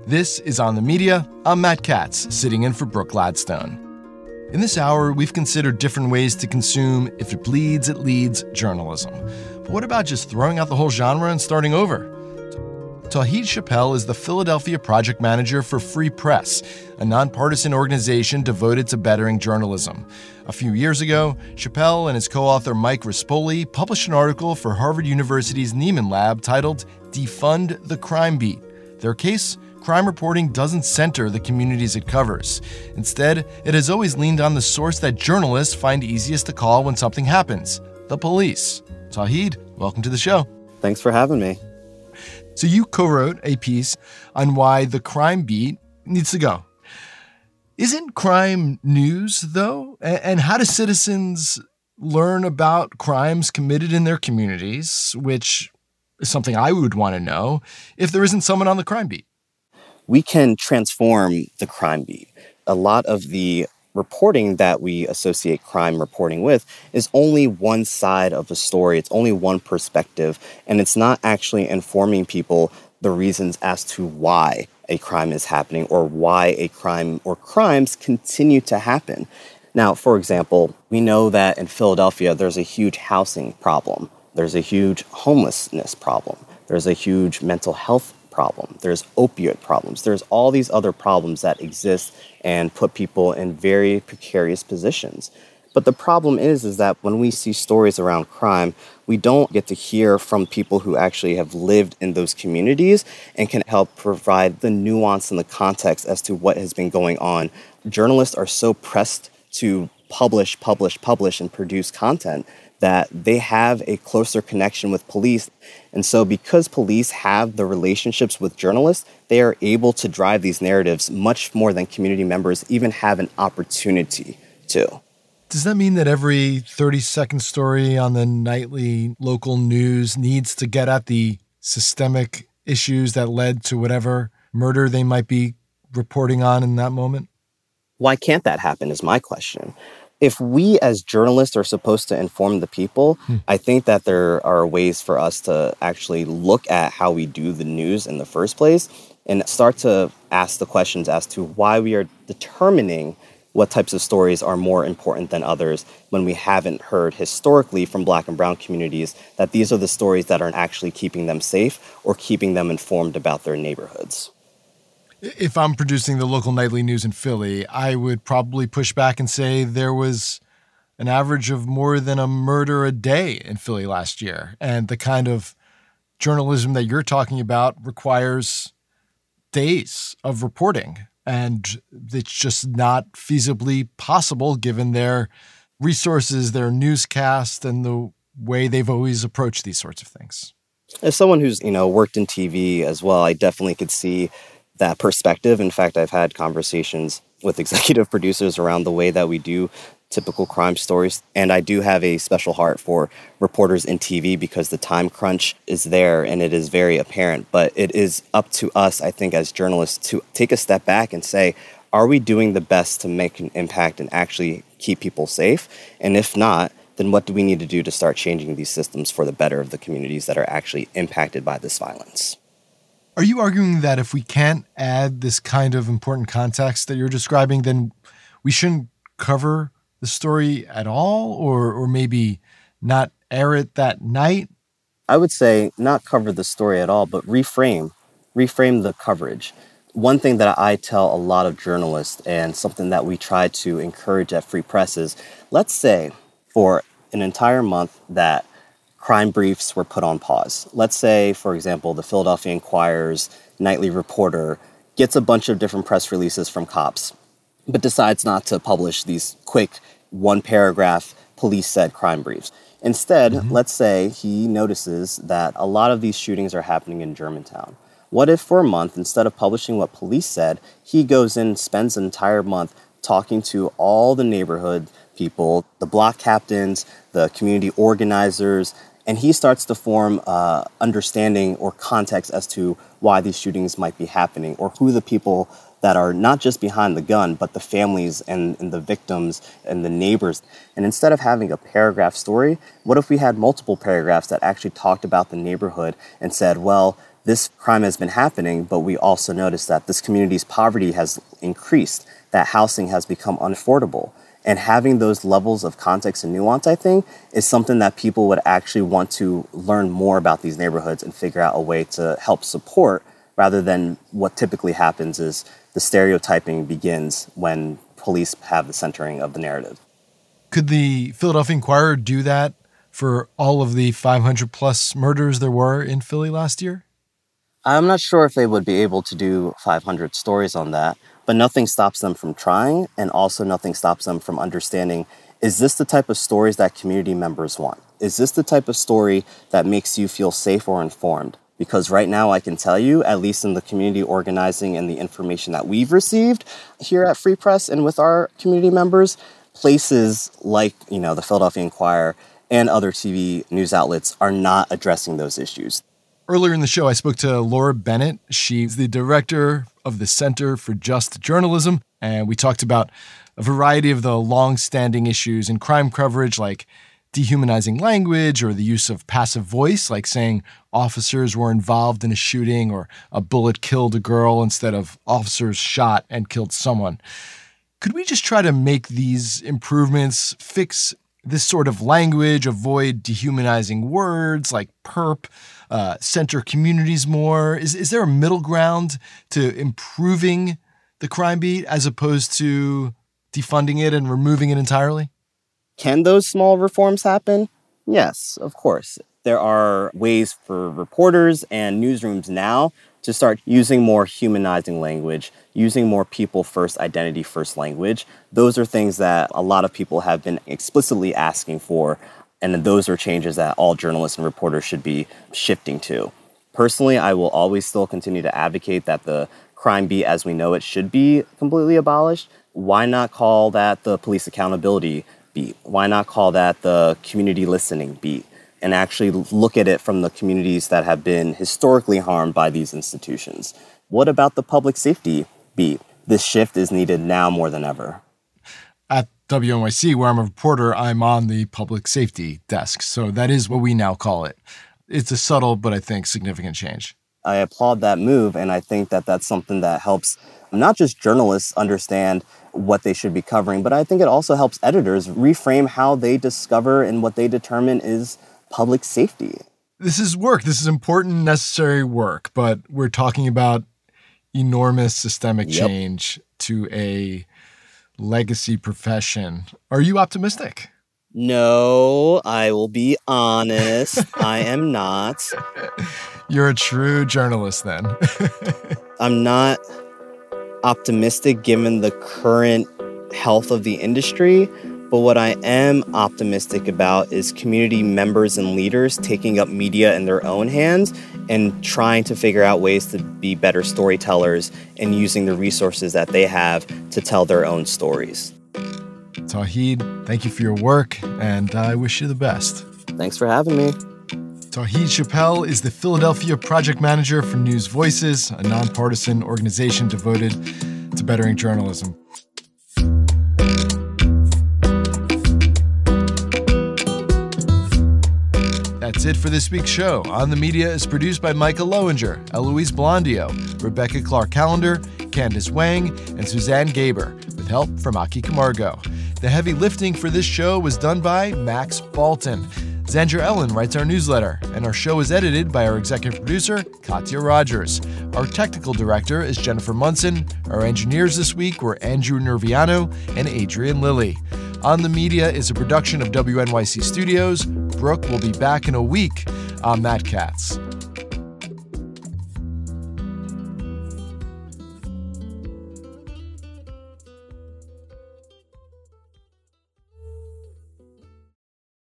This is On the Media. I'm Matt Katz, sitting in for Brooke Gladstone. In this hour, we've considered different ways to consume If It Bleeds, It Leads journalism. But what about just throwing out the whole genre and starting over? Tauheed Chappell is the Philadelphia project manager for Free Press, a nonpartisan organization devoted to bettering journalism. A few years ago, Chappell and his co-author Mike Rispoli published an article for Harvard University's Nieman Lab titled Defund the Crime Beat. Their case? Crime reporting doesn't center the communities it covers. Instead, it has always leaned on the source that journalists find easiest to call when something happens, the police. Tauheed, welcome to the show. Thanks for having me. So you co-wrote a piece on why the crime beat needs to go. Isn't crime news, though? And how do citizens learn about crimes committed in their communities, which is something I would want to know, if there isn't someone on the crime beat? We can transform the crime beat. A lot of the reporting that we associate crime reporting with is only one side of the story. It's only one perspective, and it's not actually informing people the reasons as to why a crime is happening or why a crime or crimes continue to happen. Now, for example, we know that in Philadelphia, there's a huge housing problem. There's a huge homelessness problem. There's a huge mental health problem. There's opioid problems. There's all these other problems that exist and put people in very precarious positions. But the problem is that when we see stories around crime, we don't get to hear from people who actually have lived in those communities and can help provide the nuance and the context as to what has been going on. Journalists are so pressed to publish, and produce content that they have a closer connection with police. And so because police have the relationships with journalists, they are able to drive these narratives much more than community members even have an opportunity to. Does that mean that every 30-second story on the nightly local news needs to get at the systemic issues that led to whatever murder they might be reporting on in that moment? Why can't that happen is my question. If we as journalists are supposed to inform the people, I think that there are ways for us to actually look at how we do the news in the first place and start to ask the questions as to why we are determining what types of stories are more important than others when we haven't heard historically from Black and Brown communities that these are the stories that are actually keeping them safe or keeping them informed about their neighborhoods. If I'm producing the local nightly news in Philly, I would probably push back and say there was an average of more than a murder a day in Philly last year. And the kind of journalism that you're talking about requires days of reporting. And it's just not feasibly possible given their resources, their newscast, and the way they've always approached these sorts of things. As someone who's, worked in TV as well, I definitely could see that perspective. In fact, I've had conversations with executive producers around the way that we do typical crime stories. And I do have a special heart for reporters in TV because the time crunch is there and it is very apparent. But it is up to us, I think, as journalists to take a step back and say, are we doing the best to make an impact and actually keep people safe? And if not, then what do we need to do to start changing these systems for the better of the communities that are actually impacted by this violence? Are you arguing that if we can't add this kind of important context that you're describing, then we shouldn't cover the story at all, or maybe not air it that night? I would say not cover the story at all, but reframe the coverage. One thing that I tell a lot of journalists and something that we try to encourage at Free Press is, let's say for an entire month that crime briefs were put on pause. Let's say, for example, the Philadelphia Inquirer's nightly reporter gets a bunch of different press releases from cops, but decides not to publish these quick one-paragraph police said crime briefs. Instead, let's say he notices that a lot of these shootings are happening in Germantown. What if for a month, instead of publishing what police said, he goes in and spends an entire month talking to all the neighborhood people, the block captains, the community organizers, and he starts to form understanding or context as to why these shootings might be happening or who the people that are not just behind the gun, but the families and the victims and the neighbors. And instead of having a paragraph story, what if we had multiple paragraphs that actually talked about the neighborhood and said, well, this crime has been happening, but we also notice that this community's poverty has increased, that housing has become unaffordable. And having those levels of context and nuance, I think, is something that people would actually want to learn more about these neighborhoods and figure out a way to help support, rather than what typically happens is the stereotyping begins when police have the centering of the narrative. Could the Philadelphia Inquirer do that for all of the 500 plus murders there were in Philly last year? I'm not sure if they would be able to do 500 stories on that, but nothing stops them from trying, and also nothing stops them from understanding, is this the type of stories that community members want? Is this the type of story that makes you feel safe or informed? Because right now I can tell you, at least in the community organizing and the information that we've received here at Free Press and with our community members, places like, the Philadelphia Inquirer and other TV news outlets are not addressing those issues. Earlier in the show, I spoke to Laura Bennett. She's the director of the Center for Just Journalism, and we talked about a variety of the long-standing issues in crime coverage, like dehumanizing language or the use of passive voice, like saying officers were involved in a shooting or a bullet killed a girl instead of officers shot and killed someone. Could we just try to make these improvements, fix this sort of language, avoid dehumanizing words like perp, center communities more? Is there a middle ground to improving the crime beat as opposed to defunding it and removing it entirely? Can those small reforms happen? Yes, of course. There are ways for reporters and newsrooms now to start using more humanizing language, using more people-first, identity-first language. Those are things that a lot of people have been explicitly asking for, and those are changes that all journalists and reporters should be shifting to. Personally, I will always still continue to advocate that the crime beat as we know it should be completely abolished. Why not call that the police accountability beat? Why not call that the community listening beat? And actually look at it from the communities that have been historically harmed by these institutions. What about the public safety beat? This shift is needed now more than ever. At WNYC, where I'm a reporter, I'm on the public safety desk. So that is what we now call it. It's a subtle, but I think significant change. I applaud that move, and I think that that's something that helps not just journalists understand what they should be covering, but I think it also helps editors reframe how they discover and what they determine is public safety. This is work. This is important, necessary work, but we're talking about enormous systemic change to a legacy profession. Are you optimistic? No, I will be honest. I am not. You're a true journalist then. I'm not optimistic given the current health of the industry. But what I am optimistic about is community members and leaders taking up media in their own hands and trying to figure out ways to be better storytellers and using the resources that they have to tell their own stories. Tauhid, thank you for your work, and I wish you the best. Thanks for having me. Tauhid Chappell is the Philadelphia project manager for News Voices, a nonpartisan organization devoted to bettering journalism. That's it for this week's show. On the Media is produced by Micah Lowinger, Eloise Blondio, Rebecca Clark-Callender, Candace Wang, and Suzanne Gaber, with help from Aki Camargo. The heavy lifting for this show was done by Max Bolton. Zandra Ellen writes our newsletter, and our show is edited by our executive producer, Katya Rogers. Our technical director is Jennifer Munson. Our engineers this week were Andrew Nerviano and Adrian Lilly. On the Media is a production of WNYC Studios. Brooke will be back in a week. I'm Matt Katz.